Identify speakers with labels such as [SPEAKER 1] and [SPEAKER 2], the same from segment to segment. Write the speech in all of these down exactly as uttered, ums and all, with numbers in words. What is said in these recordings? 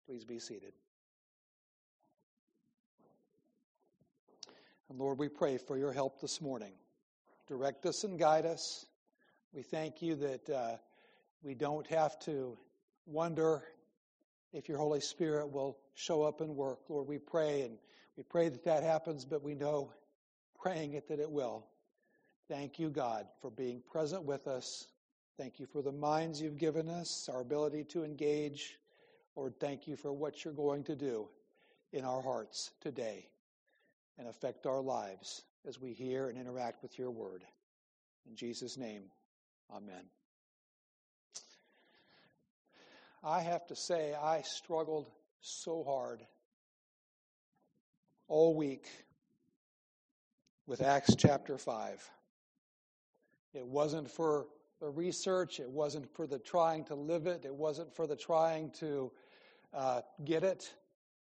[SPEAKER 1] Please be seated. And Lord, we pray for your help this morning. Direct us and guide us. We thank you that uh, we don't have to wonder if your Holy Spirit will show up and work. Lord, we pray, and we pray that that happens, but we know, praying it, that it will. Thank you, God, for being present with us. Thank you for the minds you've given us, our ability to engage. Lord, thank you for what you're going to do in our hearts today and affect our lives as we hear and interact with your word. In Jesus' name, amen. I have to say, I struggled so hard all week with Acts chapter five. It wasn't for the research. It wasn't for the trying to live it. It wasn't for the trying to uh, get it.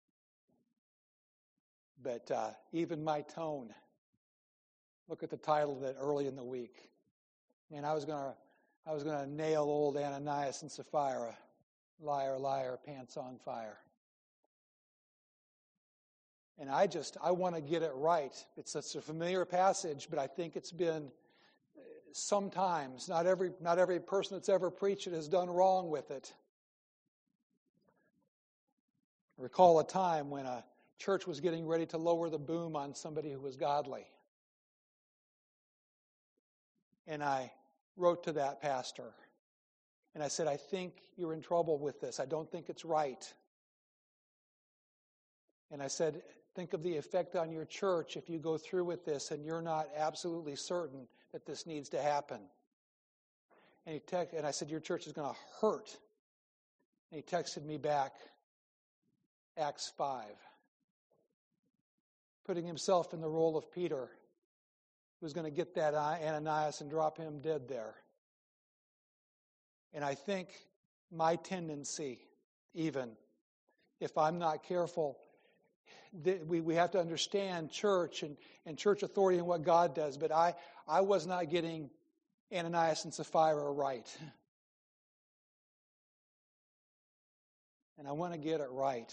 [SPEAKER 1] But uh, even my tone, look at the title of it early in the week. And I was gonna, I was gonna nail old Ananias and Sapphira, liar, liar, pants on fire. And I just, I want to get it right. It's such a familiar passage, but I think it's been sometimes, not every, not every person that's ever preached it has done wrong with it. I recall a time when a church was getting ready to lower the boom on somebody who was godly. And I wrote to that pastor. And I said, I think you're in trouble with this. I don't think it's right. And I said, think of the effect on your church if you go through with this and you're not absolutely certain that this needs to happen. And he text, and I said, your church is going to hurt. And he texted me back, Acts five. Putting himself in the role of Peter, who's going to get that Ananias and drop him dead there. And I think my tendency, even if I'm not careful, we, we have to understand church and, and church authority and what God does. But I, I was not getting Ananias and Sapphira right. And I want to get it right.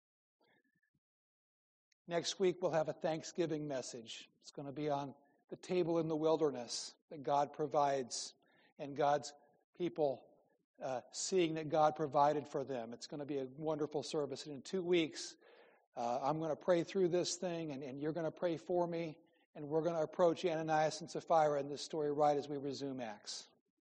[SPEAKER 1] Next week we'll have a Thanksgiving message. It's going to be on the table in the wilderness that God provides and God's people uh, seeing that God provided for them. It's going to be a wonderful service. And in two weeks, uh, I'm going to pray through this thing, and, and you're going to pray for me, and we're going to approach Ananias and Sapphira in this story right as we resume Acts.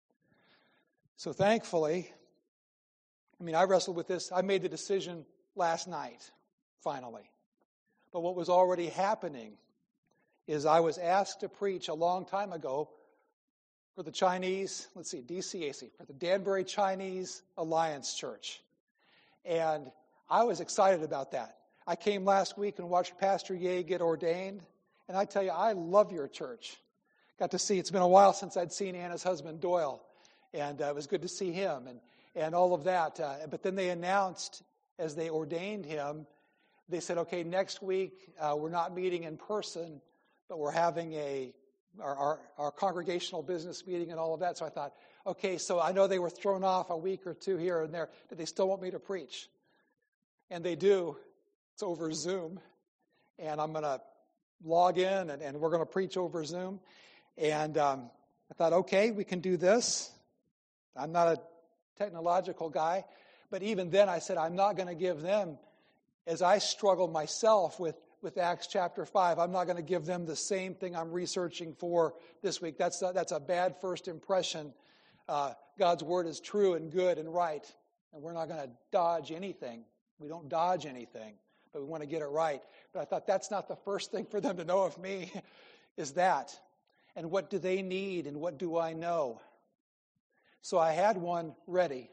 [SPEAKER 1] So thankfully, I mean, I wrestled with this. I made the decision last night, finally. But what was already happening is I was asked to preach a long time ago for the Chinese, let's see, D C A C, for the Danbury Chinese Alliance Church. And I was excited about that. I came last week and watched Pastor Ye get ordained. And I tell you, I love your church. Got to see, it's been a while since I'd seen Anna's husband, Doyle. And uh, it was good to see him and, and all of that. Uh, but then they announced, as they ordained him, they said, okay, next week uh, we're not meeting in person, but we're having a our, our, our congregational business meeting and all of that. So I thought, okay, so I know they were thrown off a week or two here and there. Did they still want me to preach? And they do. It's over Zoom. And I'm going to log in, and, and we're going to preach over Zoom. And um, I thought, okay, we can do this. I'm not a technological guy. But even then I said, I'm not going to give them, as I struggled myself with, with Acts chapter five, I'm not going to give them the same thing I'm researching for this week. That's a, that's a bad first impression. Uh, God's word is true and good and right, and we're not going to dodge anything. We don't dodge anything, but we want to get it right. But I thought that's not the first thing for them to know of me, is that. And what do they need, and what do I know? So I had one ready.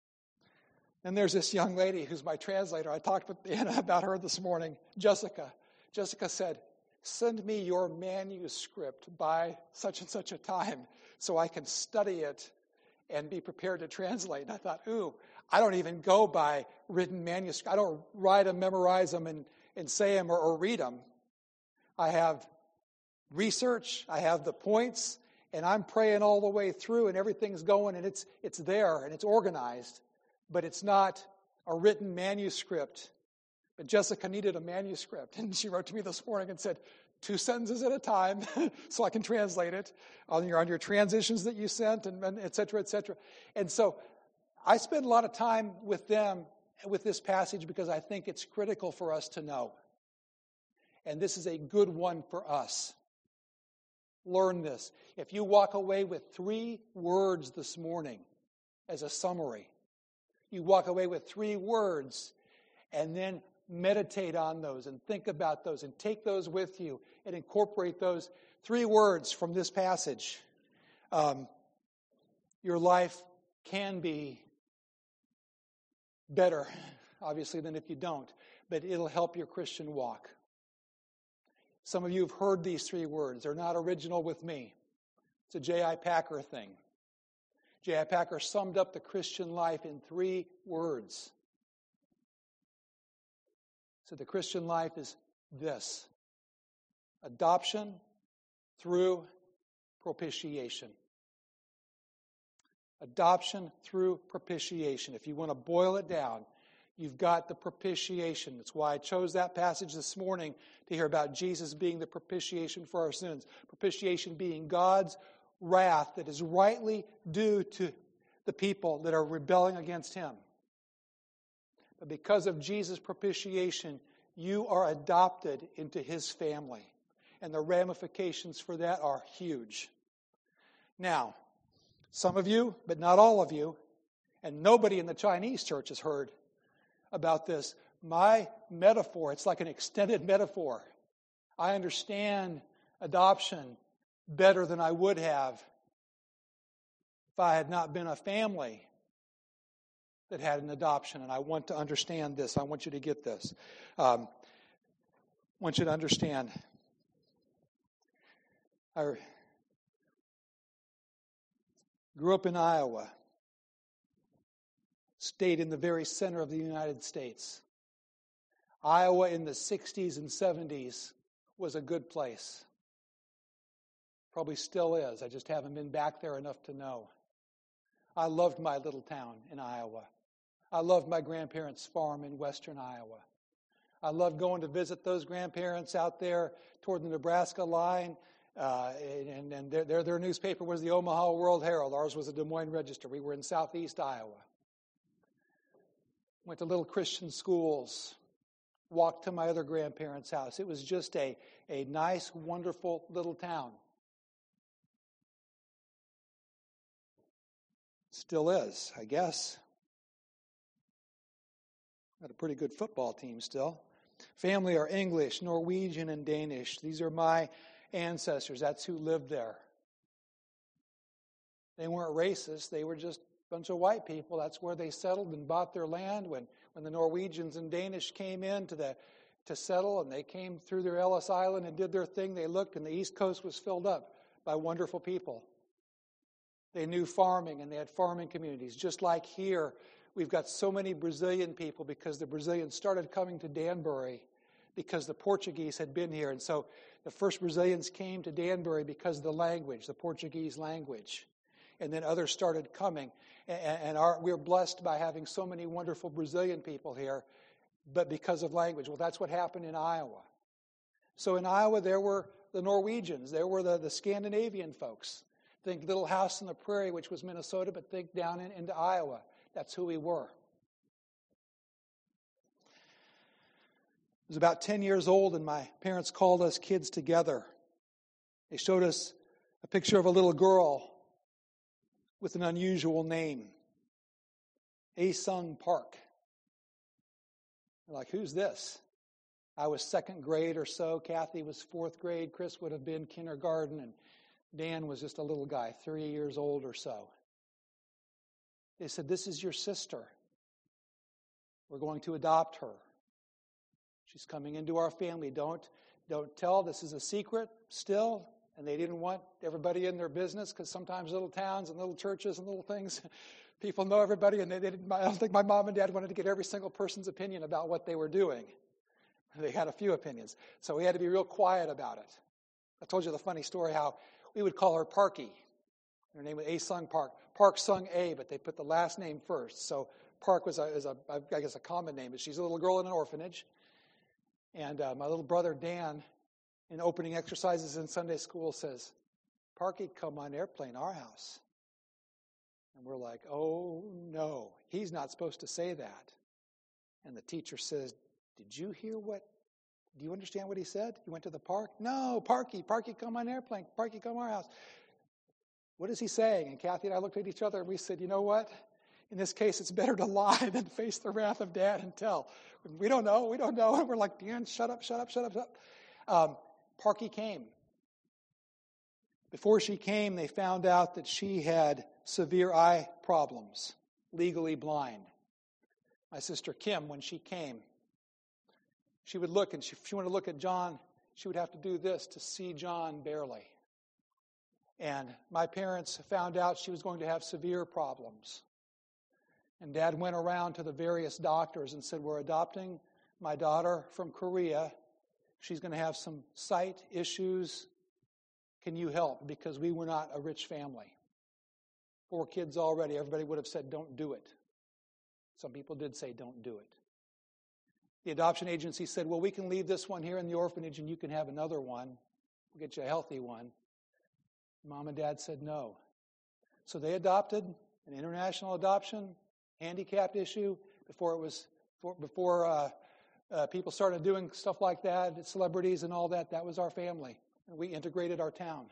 [SPEAKER 1] And there's this young lady who's my translator. I talked with Anna about her this morning, Jessica. Jessica said, send me your manuscript by such and such a time so I can study it and be prepared to translate. And I thought, ooh, I don't even go by written manuscript. I don't write them, memorize them, and, and say them or, or read them. I have research. I have the points, and I'm praying all the way through, and everything's going, and it's it's there, and it's organized. But it's not a written manuscript. But Jessica needed a manuscript, and she wrote to me this morning and said, two sentences at a time, so I can translate it on your on your transitions that you sent, and, and et cetera, et cetera. And so I spend a lot of time with them with this passage because I think it's critical for us to know. And this is a good one for us. Learn this. If you walk away with three words this morning as a summary, you walk away with three words and then meditate on those and think about those and take those with you and incorporate those three words from this passage. Um, your life can be better, obviously, than if you don't, but it'll help your Christian walk. Some of you have heard these three words. They're not original with me. It's a J I Packer thing. J I Packer summed up the Christian life in three words. So the Christian life is this: adoption through propitiation. Adoption through propitiation. If you want to boil it down, you've got the propitiation. That's why I chose that passage this morning to hear about Jesus being the propitiation for our sins. Propitiation being God's wrath that is rightly due to the people that are rebelling against Him. But because of Jesus' propitiation, you are adopted into His family. And the ramifications for that are huge. Now, some of you, but not all of you, and nobody in the Chinese church has heard about this. My metaphor, it's like an extended metaphor. I understand adoption better than I would have if I had not been a family that had an adoption. And I want to understand this. I want you to get this. Um, I want you to understand. I grew up in Iowa. Stayed in the very center of the United States. Iowa in the sixties and seventies was a good place. Probably still is. I just haven't been back there enough to know. I loved my little town in Iowa. I loved my grandparents' farm in western Iowa. I loved going to visit those grandparents out there toward the Nebraska line. Uh, and and their, their, their newspaper was the Omaha World Herald. Ours was the Des Moines Register. We were in southeast Iowa. Went to little Christian schools. Walked to my other grandparents' house. It was just a, a nice, wonderful little town. Still is, I guess. Got a pretty good football team still. Family are English, Norwegian, and Danish. These are my ancestors. That's who lived there. They weren't racist. They were just a bunch of white people. That's where they settled and bought their land. When, when the Norwegians and Danish came in to, the, to settle, and they came through their Ellis Island and did their thing, they looked, and the East Coast was filled up by wonderful people. They knew farming, and they had farming communities. Just like here, we've got so many Brazilian people because the Brazilians started coming to Danbury because the Portuguese had been here. And so the first Brazilians came to Danbury because of the language, the Portuguese language. And then others started coming. And our, we're blessed by having so many wonderful Brazilian people here, but because of language. Well, that's what happened in Iowa. So in Iowa, there were the Norwegians. There were the, the Scandinavian folks. Think Little House on the Prairie, which was Minnesota, but think down in, into Iowa. That's who we were. I was about ten years old, and my parents called us kids together. They showed us a picture of a little girl with an unusual name, A-Sung Park. They're like, who's this? I was second grade or so. Kathy was fourth grade. Chris would have been kindergarten, and Dan was just a little guy, three years old or so. They said, this is your sister. We're going to adopt her. She's coming into our family. Don't, don't tell. This is a secret still. And they didn't want everybody in their business because sometimes little towns and little churches and little things, people know everybody. And they, they didn't, I don't think my mom and dad wanted to get every single person's opinion about what they were doing. They had a few opinions. So we had to be real quiet about it. I told you the funny story how we would call her Parky. Her name was A-Sung Park. Park Sung A, but they put the last name first. So Park was a, is a, I guess, a common name, but she's a little girl in an orphanage. And uh, my little brother Dan, in opening exercises in Sunday school, says, Parky, come on airplane, our house. And we're like, oh, no, he's not supposed to say that. And the teacher says, did you hear what, do you understand what he said? He went to the park? No, Parky, Parky, come on airplane, Parky, come our house. What is he saying? And Kathy and I looked at each other and we said, you know what? In this case, it's better to lie than face the wrath of Dad and tell. We don't know, we don't know. And we're like, Dan, shut up, shut up, shut up, shut up. Um, Parky came. Before she came, they found out that she had severe eye problems, legally blind. My sister Kim, when she came, she would look, and she, if she wanted to look at John, she would have to do this to see John barely. And my parents found out she was going to have severe problems. And Dad went around to the various doctors and said, we're adopting my daughter from Korea. She's going to have some sight issues. Can you help? Because we were not a rich family. Four kids already. Everybody would have said, don't do it. Some people did say, don't do it. The adoption agency said, well, we can leave this one here in the orphanage and you can have another one. We'll get you a healthy one. Mom and Dad said no. So they adopted an international adoption, handicapped issue, before it was before uh, uh, people started doing stuff like that, celebrities and all that. That was our family. And we integrated our town.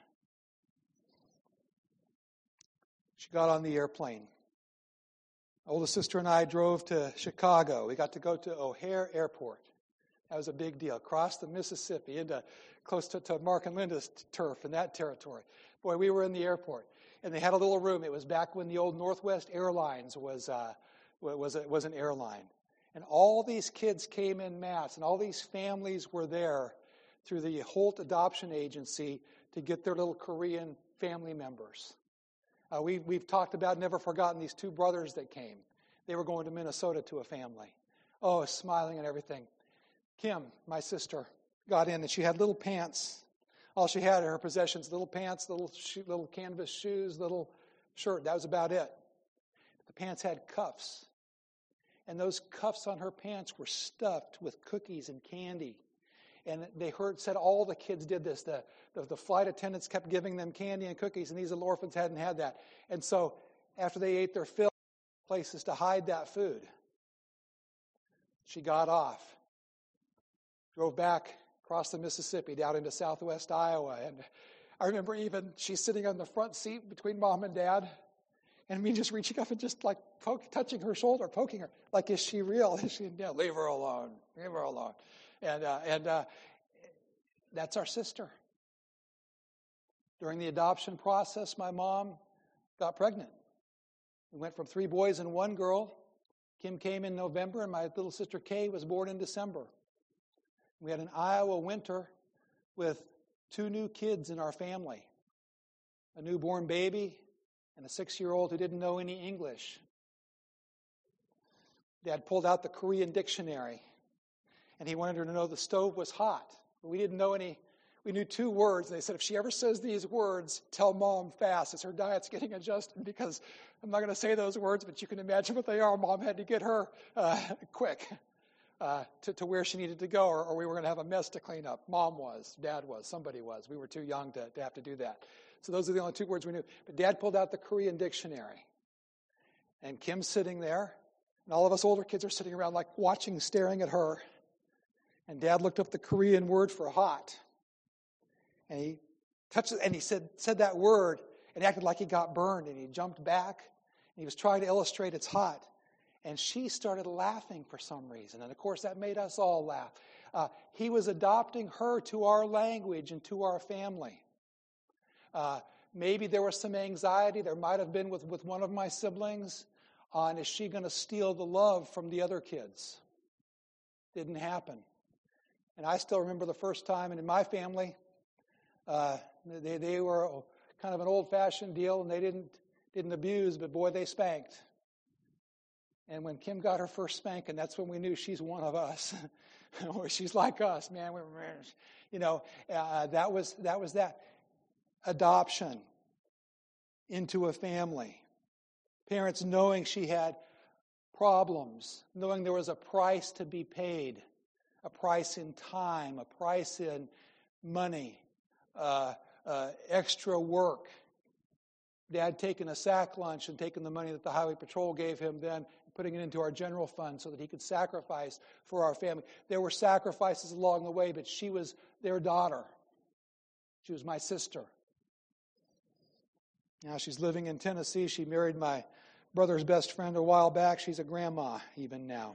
[SPEAKER 1] She got on the airplane. My oldest sister and I drove to Chicago. We got to go to O'Hare Airport. That was a big deal. Crossed the Mississippi into close to, to Mark and Linda's turf in that territory. Boy, we were in the airport, and they had a little room. It was back when the old Northwest Airlines was uh, was a, was an airline, and all these kids came in mass, and all these families were there through the Holt Adoption Agency to get their little Korean family members. Uh, we, we've talked about, never forgotten, these two brothers that came. They were going to Minnesota to a family. Oh, smiling and everything. Kim, my sister, got in, and she had little pants. All she had in her possessions, little pants, little shoe, little canvas shoes, little shirt. That was about it. The pants had cuffs. And those cuffs on her pants were stuffed with cookies and candy. And they heard, said all the kids did this. The, the, the flight attendants kept giving them candy and cookies, and these little orphans hadn't had that. And so after they ate their fill, places to hide that food. She got off, drove back across the Mississippi down into southwest Iowa. And I remember even she's sitting on the front seat between Mom and Dad, and me just reaching up and just like poke, touching her shoulder, poking her. Like, is she real? Is she? Yeah, leave her alone. Leave her alone. And uh, and uh, that's our sister. During the adoption process, my mom got pregnant. We went from three boys and one girl. Kim came in November, and my little sister Kay was born in December. We had an Iowa winter with two new kids in our family, a newborn baby and a six-year-old who didn't know any English. Dad pulled out the Korean dictionary, and he wanted her to know the stove was hot. We didn't know any. We knew two words. They said, if she ever says these words, tell Mom fast as her diet's getting adjusted, because I'm not going to say those words, but you can imagine what they are. Mom had to get her uh, quick uh, to, to where she needed to go, or, or we were going to have a mess to clean up. Mom was, Dad was, somebody was. We were too young to, to have to do that. So those are the only two words we knew. But Dad pulled out the Korean dictionary, and Kim's sitting there, and all of us older kids are sitting around like watching, staring at her. And Dad looked up the Korean word for hot. And he touched it, and he said said that word and acted like he got burned, and he jumped back, and he was trying to illustrate it's hot. And she started laughing for some reason. And, of course, that made us all laugh. Uh, he was adopting her to our language and to our family. Uh, maybe there was some anxiety. There might have been with, with one of my siblings on, is she going to steal the love from the other kids? Didn't happen. And I still remember the first time, and in my family, uh, they, they were kind of an old-fashioned deal, and they didn't didn't abuse, but boy, they spanked. And when Kim got her first spanking, that's when we knew she's one of us. Or she's like us, man. We were, you know, uh, that was that was that adoption into a family. Parents knowing she had problems, knowing there was a price to be paid, a price in time, a price in money, uh, uh, extra work. Dad taking a sack lunch and taking the money that the Highway Patrol gave him then, and putting it into our general fund so that he could sacrifice for our family. There were sacrifices along the way, but she was their daughter. She was my sister. Now she's living in Tennessee. She married my brother's best friend a while back. She's a grandma even now.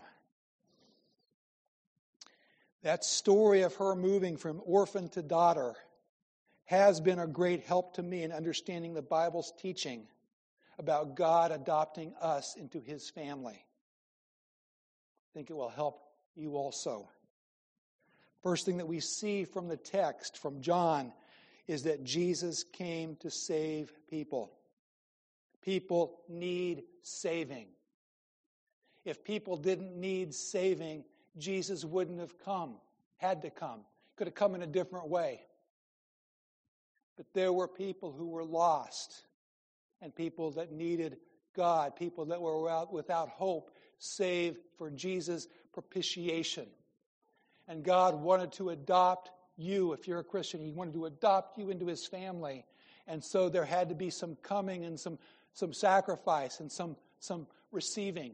[SPEAKER 1] That story of her moving from orphan to daughter has been a great help to me in understanding the Bible's teaching about God adopting us into His family. I think it will help you also. First thing that we see from the text from John is that Jesus came to save people. People need saving. If people didn't need saving, Jesus wouldn't have come, had to come. Could have come in a different way. But there were people who were lost and people that needed God, people that were without hope, save for Jesus' propitiation. And God wanted to adopt you, if you're a Christian. He wanted to adopt you into His family. And so there had to be some coming and some, some sacrifice and some, some receiving.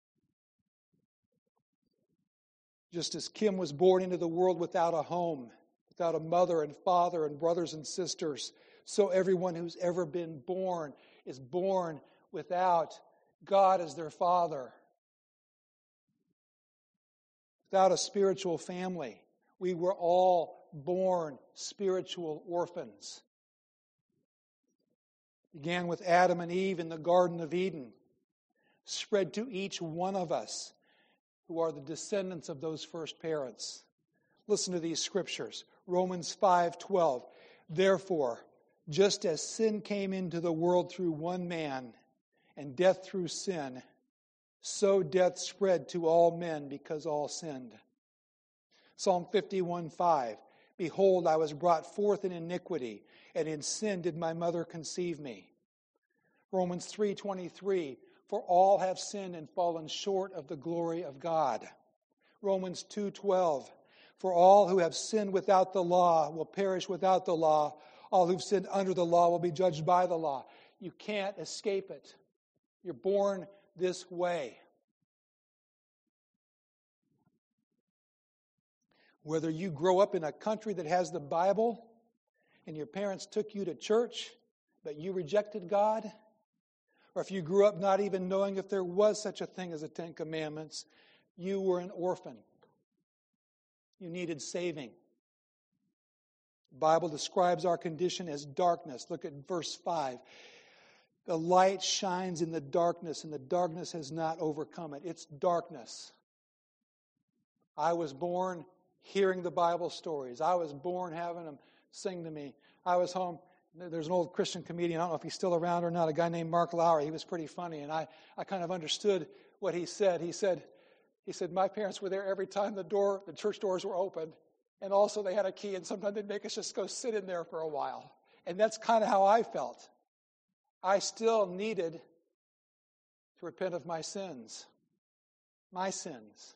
[SPEAKER 1] Just as Kim was born into the world without a home, without a mother and father and brothers and sisters, so everyone who's ever been born is born without God as their father, without a spiritual family. We were all born spiritual orphans. Began with Adam and Eve in the Garden of Eden, spread to each one of us who are the descendants of those first parents. Listen to these scriptures. Romans five twelve. Therefore, just as sin came into the world through one man, and death through sin, so death spread to all men because all sinned. Psalm fifty-one five. Behold, I was brought forth in iniquity, and in sin did my mother conceive me. Romans three twenty-three. For all have sinned and fallen short of the glory of God. Romans two twelve. For all who have sinned without the law will perish without the law. All who've sinned under the law will be judged by the law. You can't escape it. You're born this way. Whether you grow up in a country that has the Bible and your parents took you to church, but you rejected God, or if you grew up not even knowing if there was such a thing as the Ten Commandments, you were an orphan. You needed saving. The Bible describes our condition as darkness. Look at verse five. The light shines in the darkness, and the darkness has not overcome it. It's darkness. I was born hearing the Bible stories. I was born having them sing to me. I was home. There's an old Christian comedian, I don't know if he's still around or not, a guy named Mark Lowry. He was pretty funny, and I, I kind of understood what he said. He said, he said, my parents were there every time the door, the church doors were opened, and also they had a key, and sometimes they'd make us just go sit in there for a while. And that's kind of how I felt. I still needed to repent of my sins. My sins.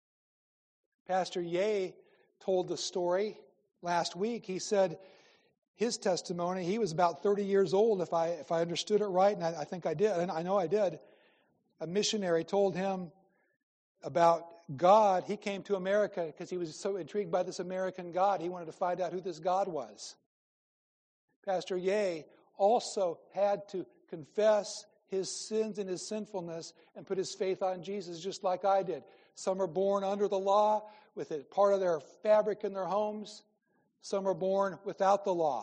[SPEAKER 1] Pastor Ye told the story last week. He said his testimony, he was about thirty years old, if I if I understood it right, and I, I think I did, and I know I did. A missionary told him about God. He came to America because he was so intrigued by this American God. He wanted to find out who this God was. Pastor Ye also had to confess his sins and his sinfulness and put his faith on Jesus just like I did. Some are born under the law with it part of their fabric in their homes. Some are born without the law.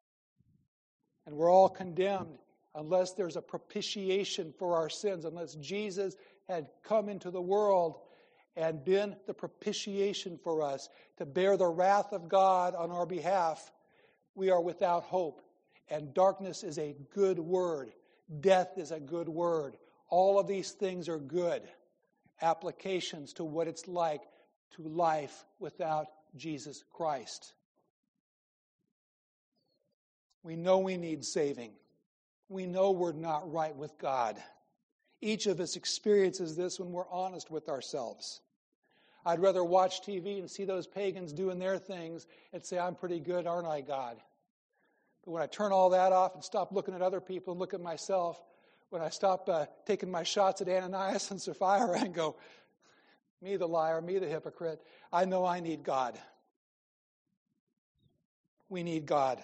[SPEAKER 1] And we're all condemned unless there's a propitiation for our sins, unless Jesus had come into the world and been the propitiation for us to bear the wrath of God on our behalf. We are without hope. And darkness is a good word. Death is a good word. All of these things are good applications to what it's like to life without Jesus Christ. We know we need saving. We know we're not right with God. Each of us experiences this when we're honest with ourselves. I'd rather watch T V and see those pagans doing their things and say, I'm pretty good, aren't I, God? But when I turn all that off and stop looking at other people and look at myself, when I stop uh, taking my shots at Ananias and Sapphira and go, me the liar, me the hypocrite, I know I need God. We need God.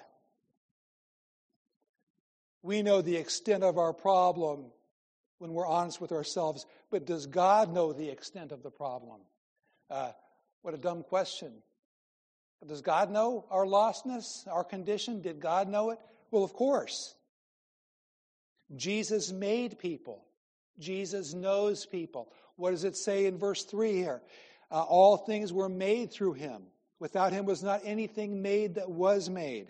[SPEAKER 1] We know the extent of our problem when we're honest with ourselves, but does God know the extent of the problem? Uh, what a dumb question. But does God know our lostness, our condition? Did God know it? Well, of course. Jesus made people. Jesus knows people. What does it say in verse three here? Uh, all things were made through him. Without him was not anything made that was made.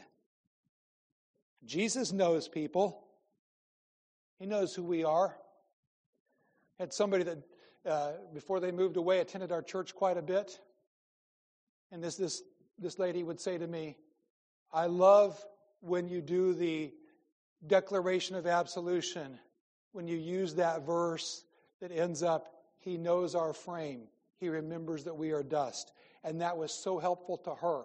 [SPEAKER 1] Jesus knows people. He knows who we are. Had somebody that, uh, before they moved away, attended our church quite a bit. And this, this, this lady would say to me, I love when you do the declaration of absolution, when you use that verse that ends up, he knows our frame. He remembers that we are dust. And that was so helpful to her.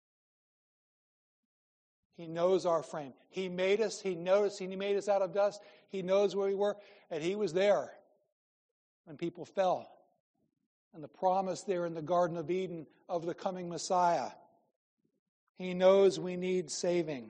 [SPEAKER 1] He knows our frame. He made us. He knows. He made us out of dust. He knows where we were. And he was there when people fell. And the promise there in the Garden of Eden of the coming Messiah. He knows we need saving.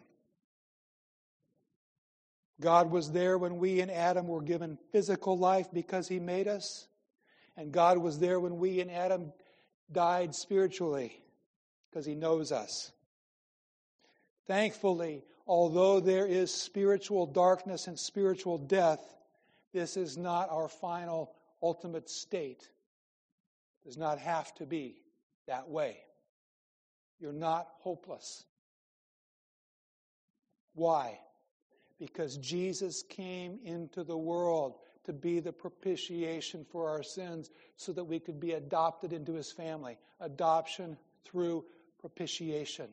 [SPEAKER 1] God was there when we and Adam were given physical life because he made us. And God was there when we and Adam died spiritually because he knows us. Thankfully, although there is spiritual darkness and spiritual death, this is not our final, ultimate state. It does not have to be that way. You're not hopeless. Why? Because Jesus came into the world to be the propitiation for our sins so that we could be adopted into his family. Adoption through propitiation.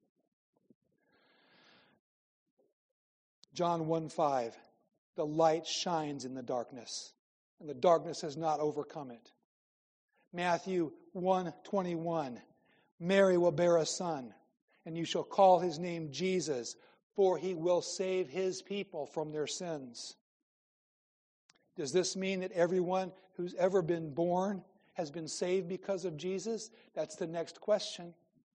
[SPEAKER 1] John one five, the light shines in the darkness, and the darkness has not overcome it. Matthew one twenty-one, Mary will bear a son, and you shall call his name Jesus, for he will save his people from their sins. Does this mean that everyone who's ever been born has been saved because of Jesus? That's the next question.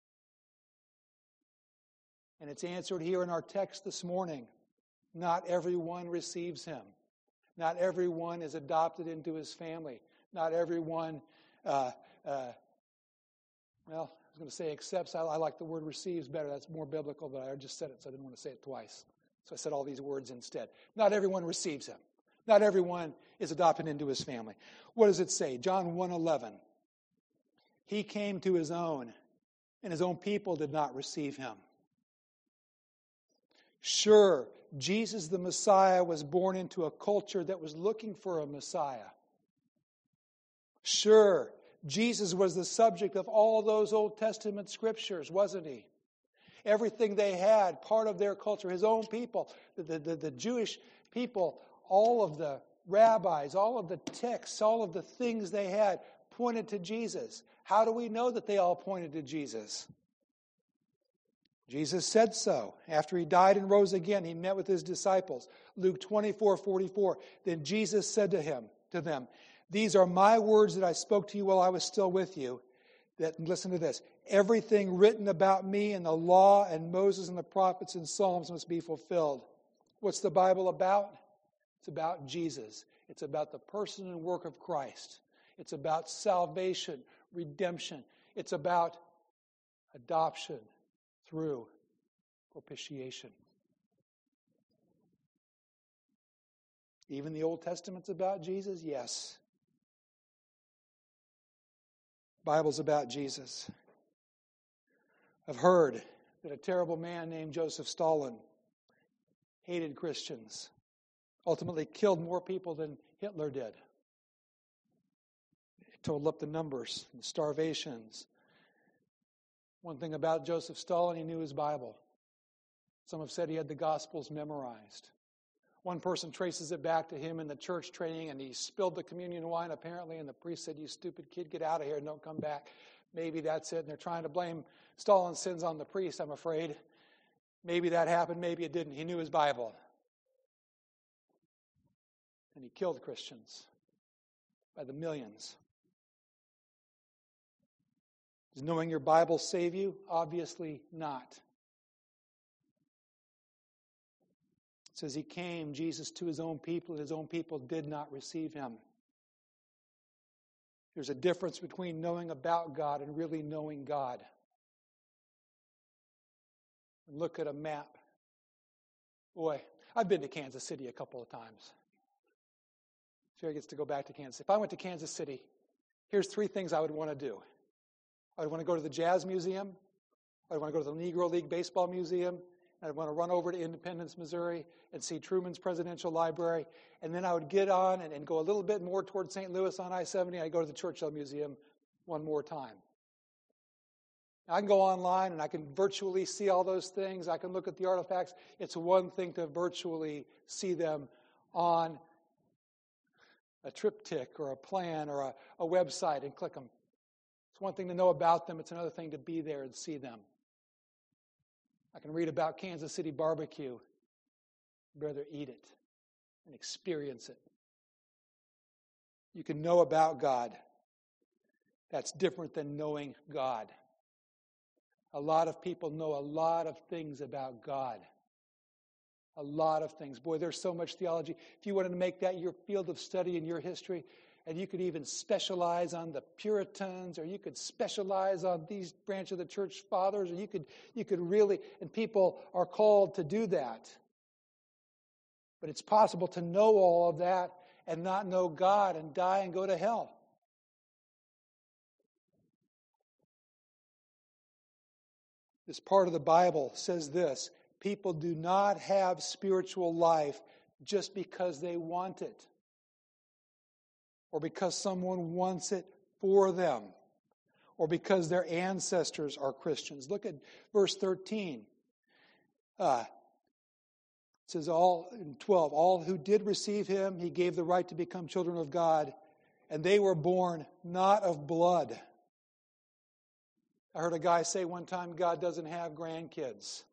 [SPEAKER 1] And it's answered here in our text this morning. Not everyone receives him. Not everyone is adopted into his family. Not everyone, uh, uh, well, I was going to say accepts. I, I like the word receives better. That's more biblical, but I just said it, so I didn't want to say it twice. So I said all these words instead. Not everyone receives him. Not everyone is adopted into his family. What does it say? John one eleven. He came to his own, and his own people did not receive him. Sure, Jesus the Messiah was born into a culture that was looking for a Messiah. Sure, Jesus was the subject of all those Old Testament scriptures, wasn't he? Everything they had, part of their culture, his own people, the, the, the Jewish people, all of the rabbis, all of the texts, all of the things they had pointed to Jesus. How do we know that they all pointed to Jesus? Jesus said so. After he died and rose again, he met with his disciples. Luke twenty-four forty-four. Then Jesus said to him, to them, these are my words that I spoke to you while I was still with you. That, listen to this. Everything written about me in the law and Moses and the prophets and Psalms must be fulfilled. What's the Bible about? It's about Jesus. It's about the person and work of Christ. It's about salvation, redemption. It's about adoption through propitiation. Even the Old Testament's about Jesus? Yes. Bible's about Jesus. I've heard that a terrible man named Joseph Stalin hated Christians, ultimately killed more people than Hitler did. It totaled up the numbers, the starvations. One thing about Joseph Stalin, he knew his Bible. Some have said he had the Gospels memorized. One person traces it back to him in the church training, and he spilled the communion wine, apparently, and the priest said, "You stupid kid, get out of here and don't come back." Maybe that's it, and they're trying to blame Stalin's sins on the priest, I'm afraid. Maybe that happened, maybe it didn't. He knew his Bible. And he killed Christians by the millions. Does knowing your Bible save you? Obviously not. It says he came, Jesus, to his own people, and his own people did not receive him. There's a difference between knowing about God and really knowing God. And look at a map. Boy, I've been to Kansas City a couple of times. Sherry gets to go back to Kansas. If I went to Kansas City, here's three things I would want to do. I would want to go to the Jazz Museum. I would want to go to the Negro League Baseball Museum. I'd want to run over to Independence, Missouri, and see Truman's Presidential Library. And then I would get on and, and go a little bit more toward Saint Louis on I seventy. I'd go to the Churchill Museum one more time. I can go online and I can virtually see all those things. I can look at the artifacts. It's one thing to virtually see them on a triptych or a plan or a, a website and click them. It's one thing to know about them. It's another thing to be there and see them. I can read about Kansas City barbecue. I'd rather eat it and experience it. You can know about God. That's different than knowing God. A lot of people know a lot of things about God. A lot of things. Boy, there's so much theology. If you wanted to make that your field of study in your history, and you could even specialize on the Puritans, or you could specialize on these branch of the church fathers, or you could you could really, and people are called to do that. But it's possible to know all of that and not know God and die and go to hell. This part of the Bible says this: people do not have spiritual life just because they want it, or because someone wants it for them, or because their ancestors are Christians. Look at verse thirteen. Uh, it says, all in twelve, all who did receive him, he gave the right to become children of God, and they were born not of blood. I heard a guy say one time, God doesn't have grandkids.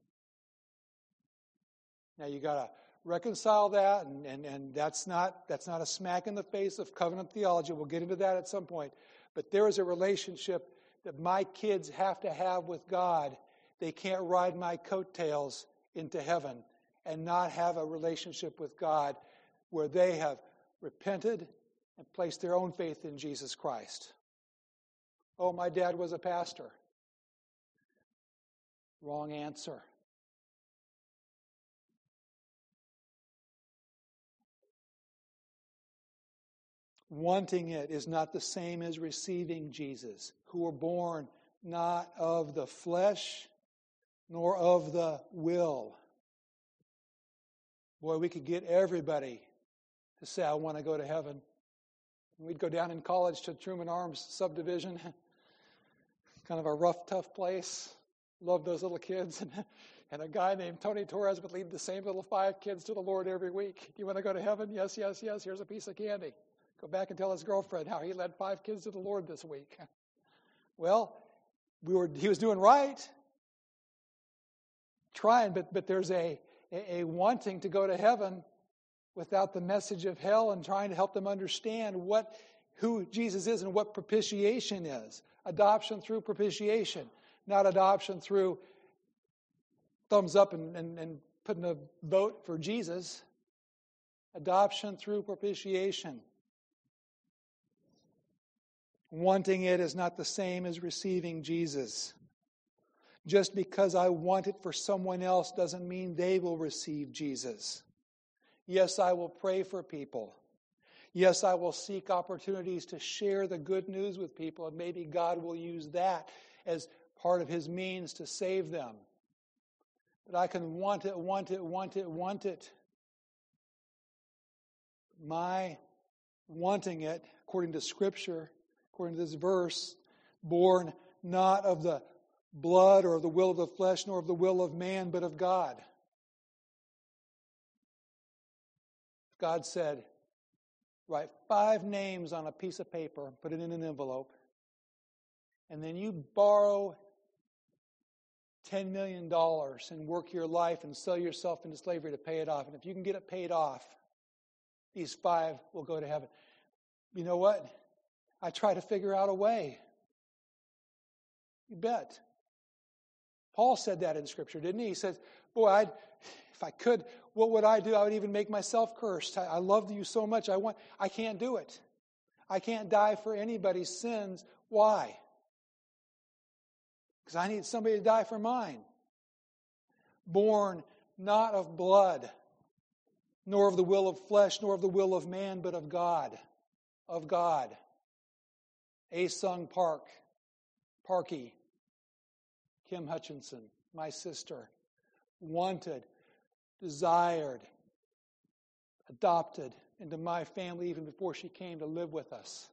[SPEAKER 1] Now you got to reconcile that, and, and, and that's not that's not a smack in the face of covenant theology. We'll get into that at some point. But there is a relationship that my kids have to have with God. They can't ride my coattails into heaven and not have a relationship with God where they have repented and placed their own faith in Jesus Christ. Oh, my dad was a pastor. Wrong answer. Wanting it is not the same as receiving Jesus, who were born not of the flesh nor of the will. Boy, we could get everybody to say, I want to go to heaven. We'd go down in college to Truman Arms subdivision, kind of a rough, tough place. Loved those little kids. And, and a guy named Tony Torres would lead the same little five kids to the Lord every week. Do you want to go to heaven? Yes, yes, yes. Here's a piece of candy. Go back and tell his girlfriend how he led five kids to the Lord this week. Well, we were he was doing right, trying, but but there's a, a, a wanting to go to heaven without the message of hell, and trying to help them understand what who Jesus is and what propitiation is. Adoption through propitiation, not adoption through thumbs up and, and, and putting a vote for Jesus. Adoption through propitiation. Wanting it is not the same as receiving Jesus. Just because I want it for someone else doesn't mean they will receive Jesus. Yes, I will pray for people. Yes, I will seek opportunities to share the good news with people, and maybe God will use that as part of his means to save them. But I can want it, want it, want it, want it. My wanting it, according to Scripture, according to this verse, born not of the blood or of the will of the flesh nor of the will of man, but of God. God said, write five names on a piece of paper, put it in an envelope, and then you borrow ten million dollars and work your life and sell yourself into slavery to pay it off. And if you can get it paid off, these five will go to heaven. You know what? I try to figure out a way. You bet. Paul said that in Scripture, didn't he? He says, boy, I'd, if I could, what would I do? I would even make myself cursed. I, I love you so much. I want. I can't do it. I can't die for anybody's sins. Why? Because I need somebody to die for mine. Born not of blood, nor of the will of flesh, nor of the will of man, but of God. Of God. A-Sung Park, Parkey, Kim Hutchinson, my sister, wanted, desired, adopted into my family even before she came to live with us.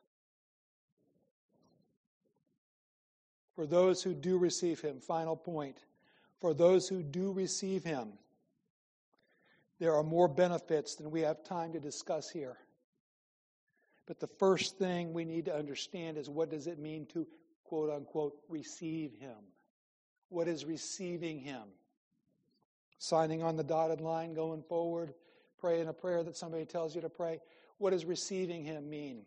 [SPEAKER 1] For those who do receive him, final point, for those who do receive him, there are more benefits than we have time to discuss here. But the first thing we need to understand is, what does it mean to, quote unquote, receive him? What is receiving him? Signing on the dotted line, going forward, praying a prayer that somebody tells you to pray. What does receiving him mean?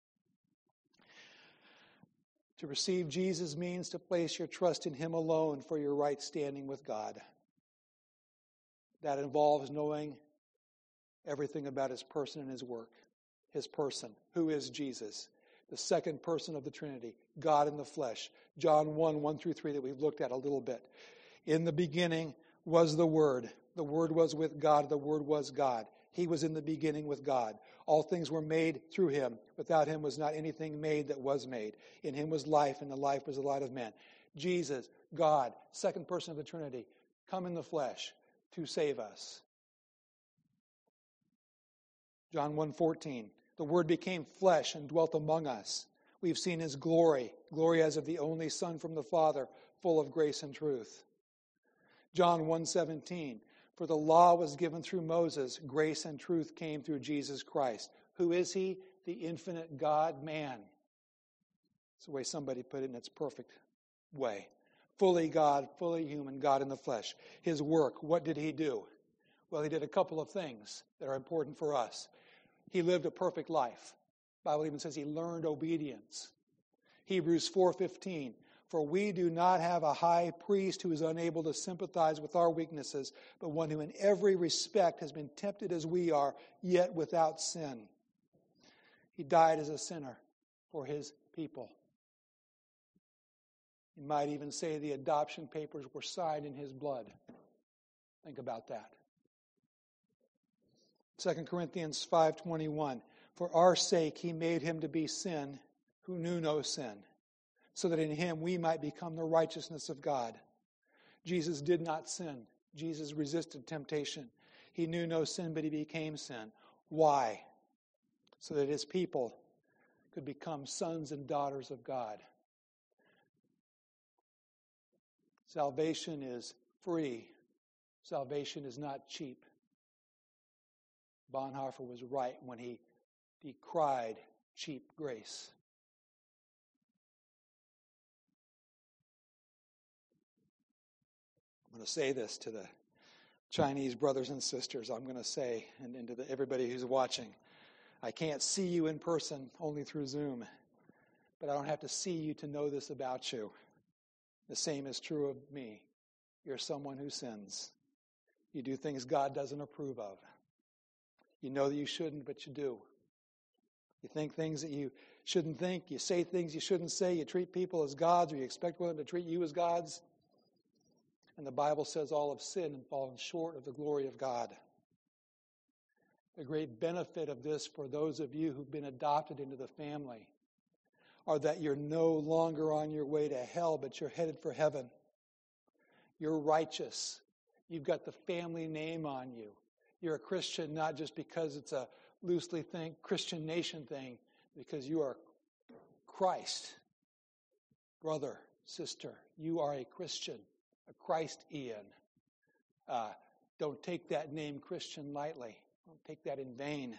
[SPEAKER 1] To receive Jesus means to place your trust in him alone for your right standing with God. That involves knowing everything about his person and his work. His person. Who is Jesus? The second person of the Trinity. God in the flesh. John one, one through three that we've looked at a little bit. In the beginning was the Word. The Word was with God. The Word was God. He was in the beginning with God. All things were made through him. Without him was not anything made that was made. In him was life, and the life was the light of men. Jesus, God, second person of the Trinity, come in the flesh to save us. John one fourteen, the Word became flesh and dwelt among us. We've seen his glory, glory as of the only Son from the Father, full of grace and truth. John one seventeen, for the law was given through Moses, grace and truth came through Jesus Christ. Who is he? The infinite God-man. That's the way somebody put it in its perfect way. Fully God, fully human, God in the flesh. His work, what did he do? Well, he did a couple of things that are important for us. He lived a perfect life. The Bible even says he learned obedience. Hebrews four fifteen, for we do not have a high priest who is unable to sympathize with our weaknesses, but one who in every respect has been tempted as we are, yet without sin. He died as a sinner for his people. You might even say the adoption papers were signed in his blood. Think about that. Second Corinthians five twenty-one, for our sake he made him to be sin who knew no sin, so that in him we might become the righteousness of God. Jesus did not sin. Jesus resisted temptation. He knew no sin, but he became sin. Why? So that his people could become sons and daughters of God. Salvation is free. Salvation is not cheap. Bonhoeffer was right when he decried cheap grace. I'm going to say this to the Chinese brothers and sisters. I'm going to say, and, and to the, everybody who's watching, I can't see you in person, only through Zoom. But I don't have to see you to know this about you. The same is true of me. You're someone who sins. You do things God doesn't approve of. You know that you shouldn't, but you do. You think things that you shouldn't think. You say things you shouldn't say. You treat people as gods, or you expect them to treat you as gods. And the Bible says all have sinned and fallen short of the glory of God. The great benefit of this for those of you who've been adopted into the family are that you're no longer on your way to hell, but you're headed for heaven. You're righteous. You've got the family name on you. You're a Christian not just because it's a loosely think Christian nation thing, because you are Christ. Brother, sister, you are a Christian, a Christian. Uh, don't take that name Christian lightly, Don't take that in vain.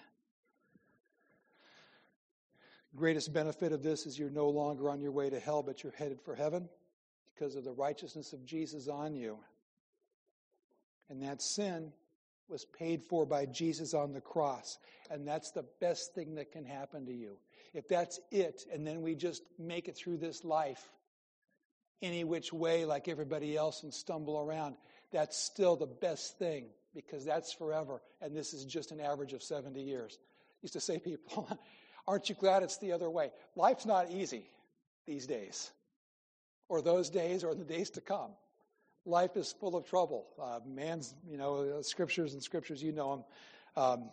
[SPEAKER 1] Greatest benefit of this is you're no longer on your way to hell, but you're headed for heaven because of the righteousness of Jesus on you. And that sin was paid for by Jesus on the cross. And that's the best thing that can happen to you. If that's it, and then we just make it through this life any which way like everybody else and stumble around, that's still the best thing because that's forever. And this is just an average of seventy years. I used to say to people, aren't you glad it's the other way? Life's not easy these days, or those days, or the days to come. Life is full of trouble. Uh, man's, you know, scriptures and scriptures, you know them. Um,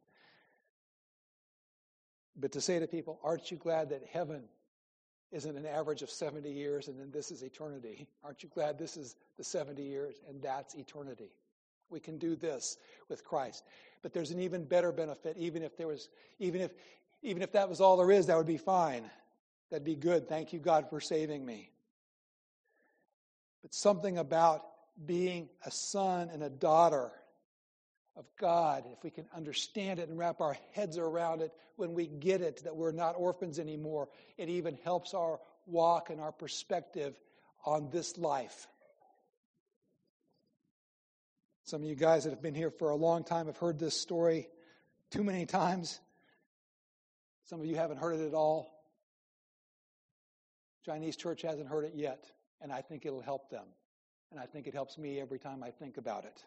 [SPEAKER 1] but to say to people, aren't you glad that heaven isn't an average of seventy years and then this is eternity? Aren't you glad this is the seventy years and that's eternity? We can do this with Christ. But there's an even better benefit, even if there was, even if, even if that was all there is, that would be fine. That'd be good. Thank you, God, for saving me. But something about being a son and a daughter of God, if we can understand it and wrap our heads around it, when we get it, that we're not orphans anymore, it even helps our walk and our perspective on this life. Some of you guys that have been here for a long time have heard this story too many times. Some of you haven't heard it at all. Chinese church hasn't heard it yet, and I think it'll help them. And I think it helps me every time I think about it.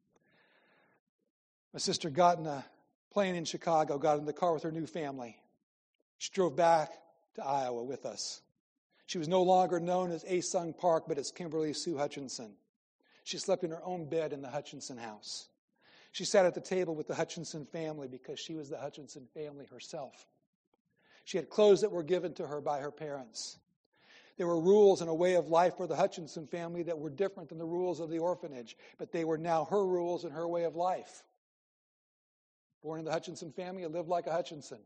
[SPEAKER 1] My sister got in a plane in Chicago, got in the car with her new family. She drove back to Iowa with us. She was no longer known as Asung Park, but as Kimberly Sue Hutchinson. She slept in her own bed in the Hutchinson house. She sat at the table with the Hutchinson family because she was the Hutchinson family herself. She had clothes that were given to her by her parents. There were rules and a way of life for the Hutchinson family that were different than the rules of the orphanage, but they were now her rules and her way of life. Born in the Hutchinson family, lived like a Hutchinson.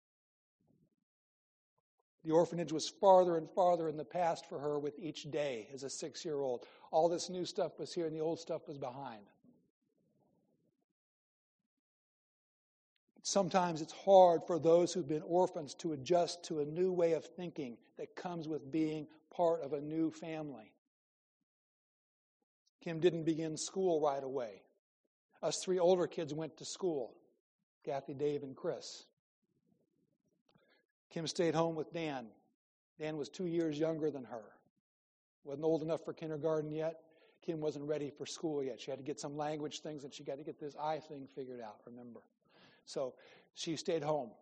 [SPEAKER 1] The orphanage was farther and farther in the past for her with each day as a six-year-old. All this new stuff was here and the old stuff was behind. Sometimes it's hard for those who've been orphans to adjust to a new way of thinking that comes with being part of a new family. Kim didn't begin school right away. Us three older kids went to school. Kathy, Dave, and Chris. Kim stayed home with Dan. Dan was two years younger than her. Wasn't old enough for kindergarten yet. Kim wasn't ready for school yet. She had to get some language things, and she got to get this eye thing figured out, remember. So she stayed home.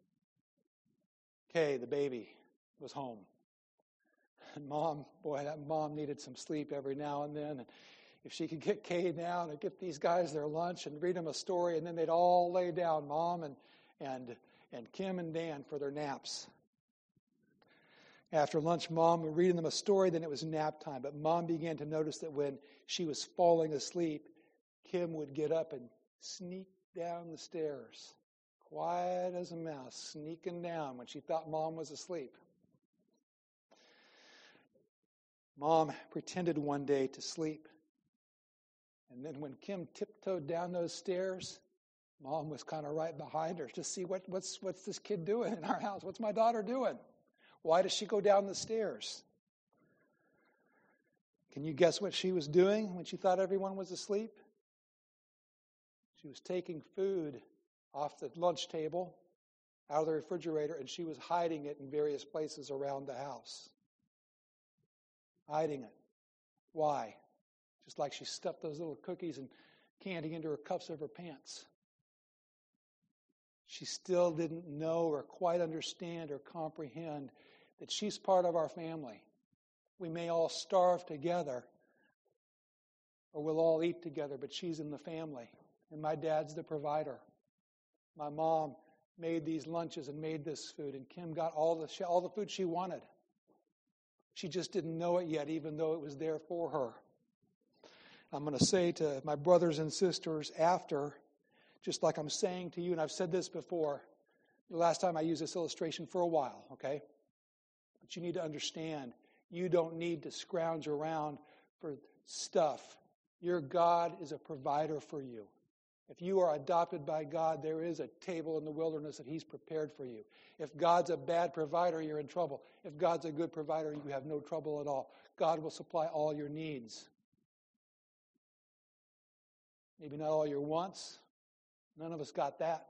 [SPEAKER 1] Kay, the baby, was home. And mom, boy, that mom needed some sleep every now and then. And if she could get Kay down and get these guys their lunch and read them a story, and then they'd all lay down, Mom and and and Kim and Dan, for their naps. After lunch, Mom would read them a story, then it was nap time. But Mom began to notice that when she was falling asleep, Kim would get up and sneak down the stairs, quiet as a mouse, sneaking down when she thought Mom was asleep. Mom pretended one day to sleep. And then when Kim tiptoed down those stairs, Mom was kind of right behind her to see what, what's, what's this kid doing in our house? What's my daughter doing? Why does she go down the stairs? Can you guess what she was doing when she thought everyone was asleep? She was taking food off the lunch table, out of the refrigerator, and she was hiding it in various places around the house. Hiding it. Why? Just like she stuffed those little cookies and candy into her cuffs of her pants. She still didn't know or quite understand or comprehend that she's part of our family. We may all starve together or we'll all eat together, but she's in the family. And my dad's the provider. My mom made these lunches and made this food, and Kim got all the all the food she wanted. She just didn't know it yet, even though it was there for her. I'm going to say to my brothers and sisters after, just like I'm saying to you, and I've said this before, the last time I used this illustration for a while, okay? But you need to understand, you don't need to scrounge around for stuff. Your God is a provider for you. If you are adopted by God, there is a table in the wilderness that He's prepared for you. If God's a bad provider, you're in trouble. If God's a good provider, you have no trouble at all. God will supply all your needs. Maybe not all your wants. None of us got that.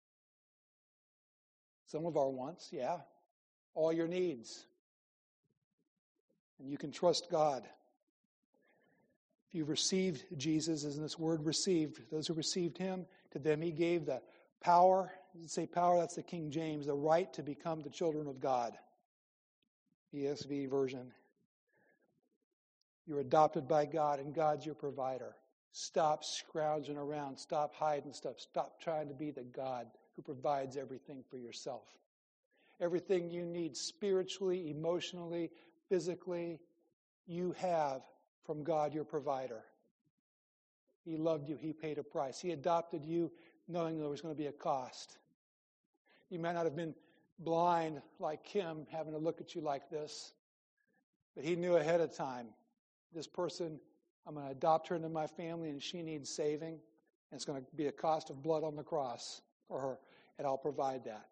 [SPEAKER 1] Some of our wants, yeah. All your needs. And you can trust God. If you've received Jesus, as in this word received, those who received Him, to them He gave the power, does it say power? That's the King James, the right to become the children of God. E S V version. You're adopted by God, and God's your provider. Stop scrounging around. Stop hiding stuff. Stop trying to be the God who provides everything for yourself. Everything you need spiritually, emotionally, physically, you have from God, your provider. He loved you. He paid a price. He adopted you knowing there was going to be a cost. You might not have been blind like Kim, having to look at you like this, but He knew ahead of time, this person, I'm going to adopt her into my family, and she needs saving, and it's going to be a cost of blood on the cross for her, and I'll provide that.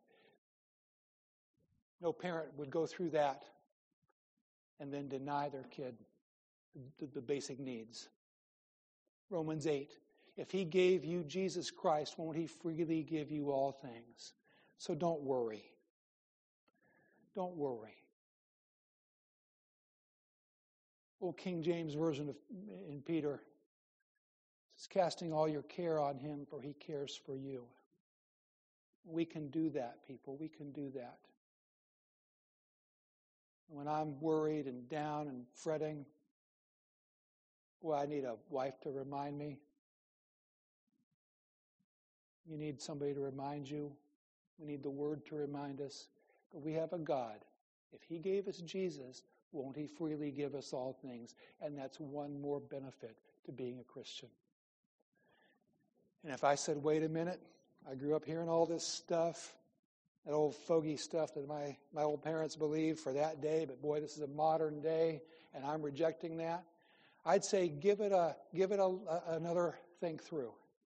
[SPEAKER 1] No parent would go through that and then deny their kid the, the basic needs. Romans eight, if He gave you Jesus Christ, won't He freely give you all things? So don't worry. Don't worry. Old King James Version of in Peter says, casting all your care on Him, for He cares for you. We can do that, people. We can do that. When I'm worried and down and fretting, boy, I need a wife to remind me. You need somebody to remind you. We need the Word to remind us. But we have a God. If He gave us Jesus, won't He freely give us all things? And that's one more benefit to being a Christian. And if I said, wait a minute, I grew up hearing all this stuff, that old fogey stuff that my, my old parents believed for that day, but boy, this is a modern day, and I'm rejecting that. I'd say give it a give it a, a, another think through.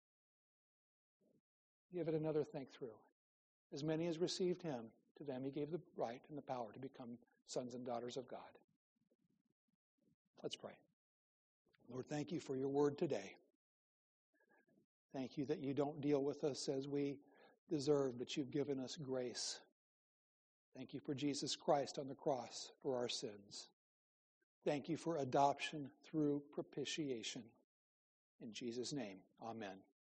[SPEAKER 1] Give it another think through. As many as received Him, to them He gave the right and the power to become sons and daughters of God. Let's pray. Lord, thank You for Your word today. Thank You that You don't deal with us as we deserve, but You've given us grace. Thank You for Jesus Christ on the cross for our sins. Thank You for adoption through propitiation. In Jesus' name, amen.